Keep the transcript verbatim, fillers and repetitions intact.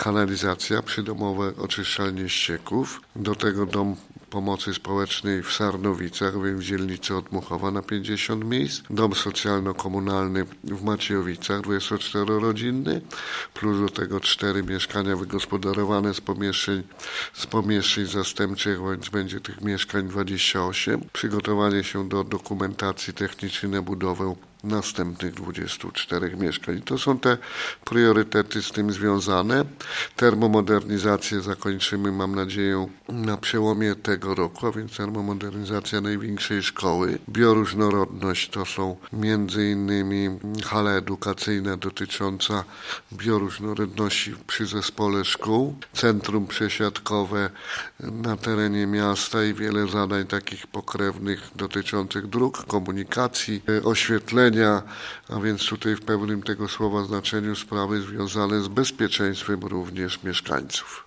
kanalizacja, przydomowe oczyszczalnie ścieków, do tego dom pomocy społecznej w Sarnowicach, w dzielnicy Odmuchowa na pięćdziesiąt miejsc, dom socjalno-komunalny w Maciejowicach dwudziestoczterorodzinny, plus do tego cztery mieszkania wygospodarowane z pomieszczeń, z pomieszczeń zastępczych, więc będzie tych mieszkań dwadzieścia osiem. Przygotowanie się do dokumentacji technicznej na budowę następnych dwudziestu czterech mieszkań. To są te priorytety z tym związane. Termomodernizację zakończymy, mam nadzieję, na przełomie tego roku, a więc termomodernizacja największej szkoły. Bioróżnorodność to są między innymi hala edukacyjna dotycząca bioróżnorodności przy zespole szkół, centrum przesiadkowe na terenie miasta i wiele zadań takich pokrewnych dotyczących dróg, komunikacji, oświetlenia, a więc tutaj w pełnym tego słowa znaczeniu sprawy związane z bezpieczeństwem również mieszkańców.